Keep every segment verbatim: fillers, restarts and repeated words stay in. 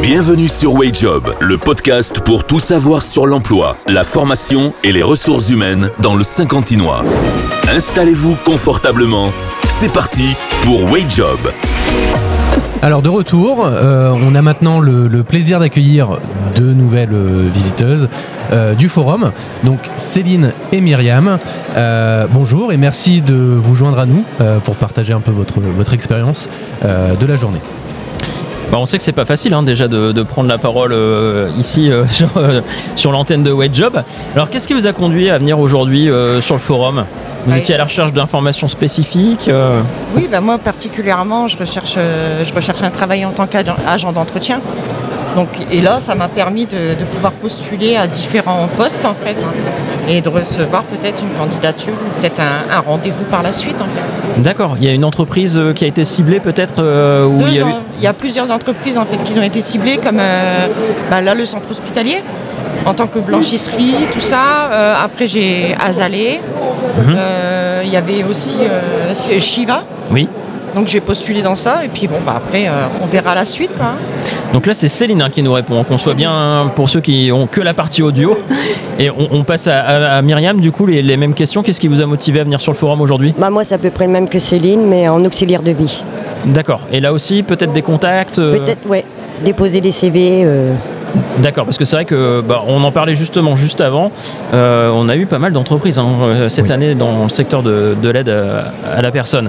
Bienvenue sur WageJob, le podcast pour tout savoir sur l'emploi, la formation et les ressources humaines dans le Saint-Quentinois. Installez-vous confortablement. C'est parti pour WageJob. Alors de retour, euh, on a maintenant le, le plaisir d'accueillir deux nouvelles euh, visiteuses euh, du forum, donc Céline et Myriam. Euh, bonjour et merci de vous joindre à nous euh, pour partager un peu votre, votre expérience euh, de la journée. Bah on sait que c'est pas facile hein, déjà de, de prendre la parole euh, ici euh, sur, euh, sur l'antenne de WageJob. Alors qu'est-ce qui vous a conduit à venir aujourd'hui euh, sur le forum ? Vous oui. étiez à la recherche d'informations spécifiques euh... Oui, bah moi particulièrement, je recherche, euh, je recherche un travail en tant qu'agent d'entretien. Donc, et là, ça m'a permis de, de pouvoir postuler à différents postes en fait, hein, et de recevoir peut-être une candidature ou peut-être un, un rendez-vous par la suite en fait. D'accord. Il y a une entreprise qui a été ciblée peut-être euh, où Deux il y a ans, eu... il y a plusieurs entreprises en fait qui ont été ciblées comme euh, bah, là le centre hospitalier en tant que blanchisserie, tout ça. Euh, après j'ai Azalée. Il mmh. euh, y avait aussi euh, Shiva. Oui. Donc j'ai postulé dans ça et puis bon bah après euh, on verra la suite quoi. Donc là c'est Céline hein, qui nous répond, qu'on soit bien pour ceux qui ont que la partie audio. Et on, on passe à, à, à Myriam du coup les, les mêmes questions. Qu'est-ce qui vous a motivé à venir sur le forum aujourd'hui ? Bah moi c'est à peu près le même que Céline mais en auxiliaire de vie. D'accord. Et là aussi peut-être des contacts euh... Peut-être ouais, déposer des C V. Euh... D'accord, parce que c'est vrai que bah, on en parlait justement juste avant. Euh, on a eu pas mal d'entreprises hein, cette oui. année dans le secteur de, de l'aide à, à la personne.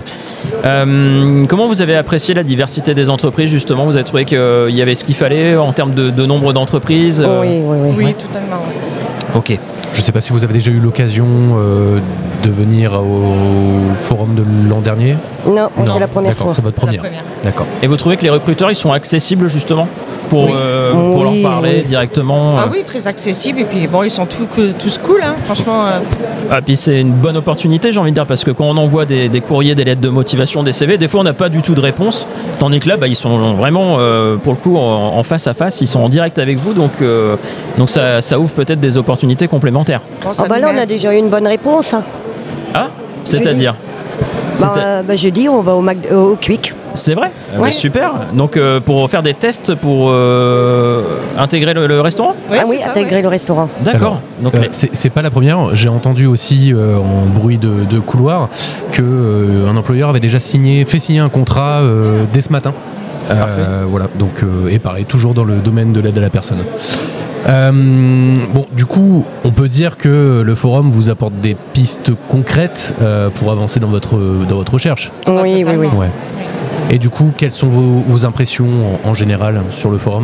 Euh, comment vous avez apprécié la diversité des entreprises justement ? Vous avez trouvé qu'il y avait ce qu'il fallait en termes de, de nombre d'entreprises ? Oui, oui, oui. Oui, ouais. totalement. Oui. Ok. Je ne sais pas si vous avez déjà eu l'occasion euh, de venir au forum de l'an dernier ? Non, non. c'est la première D'accord, fois. c'est votre première. C'est la première. D'accord. Et vous trouvez que les recruteurs ils sont accessibles justement ? Pour, oui. euh, pour oui, leur parler oui. directement. Ah oui, très accessible. Et puis bon, ils sont tous, tous cool, hein, franchement. Euh... Ah, puis c'est une bonne opportunité, j'ai envie de dire, parce que quand on envoie des, des courriers, des lettres de motivation, des C V, des fois on n'a pas du tout de réponse. Tandis que là, bah, ils sont vraiment, euh, pour le coup, en, en face à face, ils sont en direct avec vous. Donc, euh, donc ça, ça ouvre peut-être des opportunités complémentaires. Bon, ah bah là, on a déjà eu une bonne réponse. Hein. Ah, c'est-à-dire bah, euh, bah, Jeudi, on va au, Mac- au Quick. C'est vrai ? Ouais. Ouais, super. Donc euh, pour faire des tests pour euh, intégrer le, le restaurant ? Ouais, Ah oui, ça, intégrer ouais. le restaurant. D'accord. Donc, euh, c'est, c'est pas la première. J'ai entendu aussi euh, en bruit de, de couloir qu'un euh, employeur avait déjà signé, fait signer un contrat euh, dès ce matin. Euh, voilà. Donc euh, et pareil, toujours dans le domaine de l'aide à la personne. Euh, bon, du coup, on peut dire que le forum vous apporte des pistes concrètes euh, pour avancer dans votre dans votre recherche. Oui, oui, oui. Ouais. Et du coup, quelles sont vos, vos impressions en, en général sur le forum ?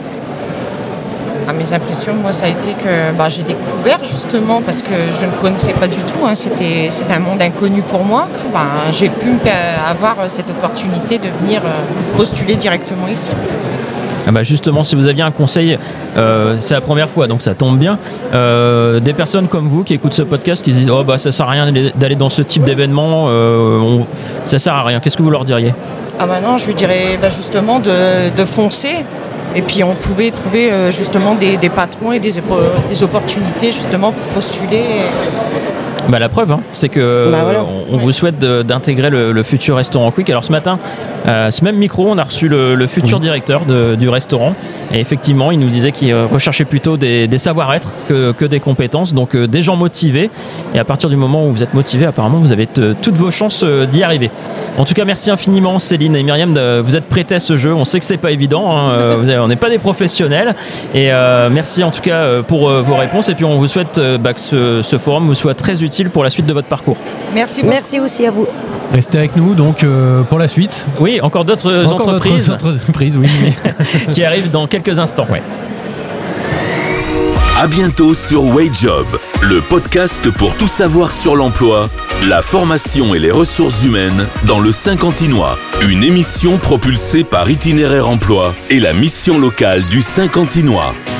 Ah, mes impressions, moi, ça a été que bah, j'ai découvert justement parce que je ne connaissais pas du tout. Hein, c'était, c'était un monde inconnu pour moi. Bah, j'ai pu avoir cette opportunité de venir postuler directement ici. Ah bah justement, si vous aviez un conseil, euh, c'est la première fois, donc ça tombe bien. Euh, des personnes comme vous qui écoutent ce podcast, qui se disent « Oh bah ça sert à rien d'aller dans ce type d'événement, euh, on, ça sert à rien ». Qu'est-ce que vous leur diriez ? Ah bah non, je lui dirais bah justement de, de foncer. Et puis on pouvait trouver euh, justement des, des patrons et des, des opportunités justement pour postuler. Bah la preuve, hein, c'est que bah voilà. on, on vous souhaite de, d'intégrer le, le futur restaurant Quick. Alors ce matin, euh, ce même micro, on a reçu le, le futur mmh. directeur de, du restaurant. Et effectivement, il nous disait qu'il recherchait plutôt des, des savoir-être que, que des compétences. Donc euh, des gens motivés. Et à partir du moment où vous êtes motivés, apparemment, vous avez t- toutes vos chances euh, d'y arriver. En tout cas, merci infiniment Céline et Myriam. De, vous êtes prêtées à ce jeu. On sait que c'est pas évident. Hein, euh, on n'est pas des professionnels. Et euh, merci en tout cas pour euh, vos réponses. Et puis on vous souhaite euh, bah, que ce, ce forum vous soit très utile pour la suite de votre parcours. Merci beaucoup. Merci aussi à vous. Restez avec nous donc euh, pour la suite. Oui, encore d'autres encore entreprises, d'autres entreprises oui, qui arrivent dans quelques instants. Ouais. À bientôt sur WageJob, le podcast pour tout savoir sur l'emploi, la formation et les ressources humaines dans le Saint-Quentinois. Une émission propulsée par Itinéraire Emploi et la mission locale du Saint-Quentinois.